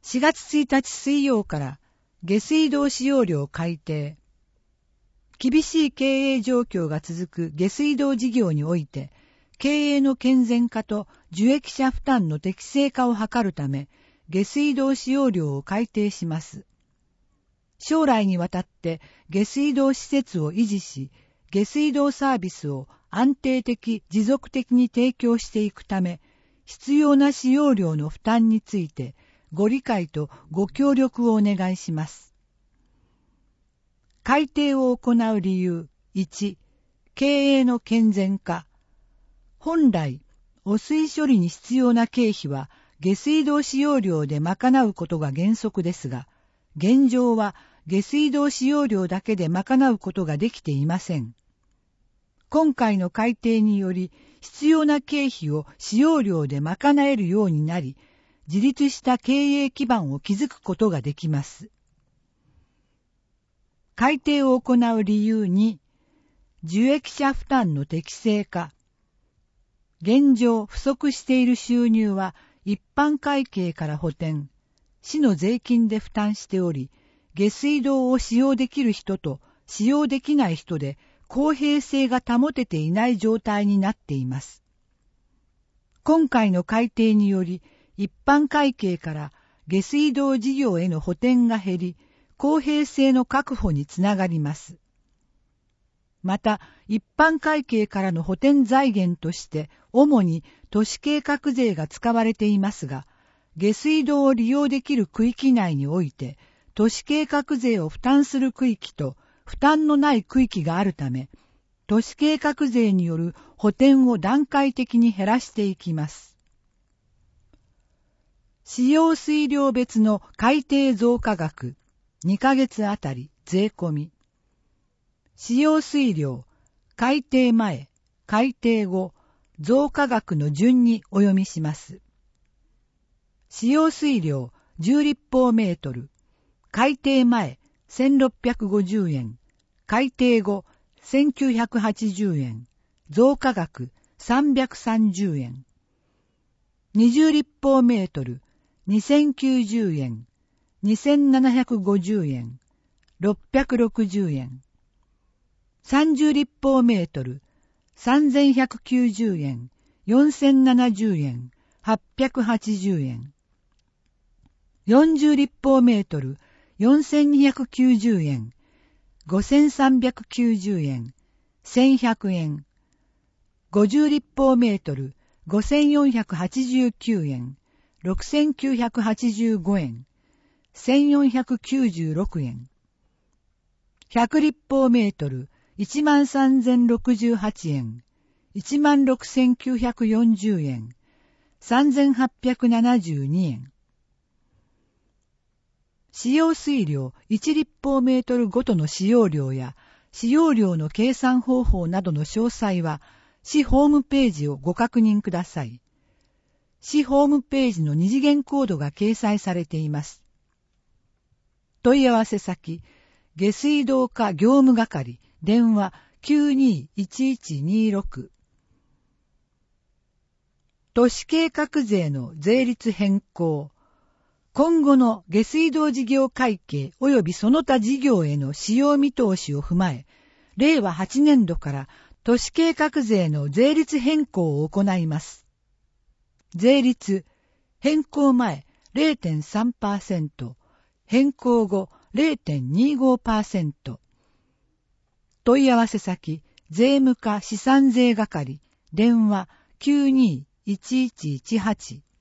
4月1日水曜から下水道使用料改定。厳しい経営状況が続く下水道事業において、経営の健全化と受益者負担の適正化を図るため、下水道使用料を改定します。将来にわたって下水道施設を維持し、下水道サービスを安定的、持続的に提供していくため、必要な使用料の負担について、ご理解とご協力をお願いします。改定を行う理由。1、経営の健全化。本来、汚水処理に必要な経費は下水道使用料で賄うことが原則ですが、現状は下水道使用料だけで賄うことができていません。今回の改定により、必要な経費を使用料で賄えるようになり、自立した経営基盤を築くことができます。改定を行う理由に、受益者負担の適正化。現状不足している収入は一般会計から補填、市の税金で負担しており、下水道を使用できる人と使用できない人で公平性が保てていない状態になっています。今回の改定により、一般会計から下水道事業への補填が減り、公平性の確保につながります。また、一般会計からの補填財源として、主に都市計画税が使われていますが、下水道を利用できる区域内において、都市計画税を負担する区域と負担のない区域があるため、都市計画税による補填を段階的に減らしていきます。使用水量別の改定増加額、2ヶ月あたり税込み。使用水量、改定前、改定後、増加額の順にお読みします。使用水量10立方メートル、改定前1650円、改定後1980円、増加額330円。20立方メートル、2090円、2750円、660円。30立方メートル、3190円、4070円、880円。40立方メートル、4290円、5390円、1100円。50立方メートル、5489円、6985円、1496円。100立方メートル、13068円、16940円、3872円。使用水量1立方メートルごとの使用量や使用量の計算方法などの詳細は市ホームページをご確認ください。市ホームページの二次元コードが掲載されています。問い合わせ先、下水道課業務係、電話921126。都市計画税の税率変更。今後の下水道事業会計及びその他事業への使用見通しを踏まえ、令和8年度から都市計画税の税率変更を行います。税率、変更前 0.3%、変更後 0.25%。問い合わせ先、税務課資産税係、電話921118。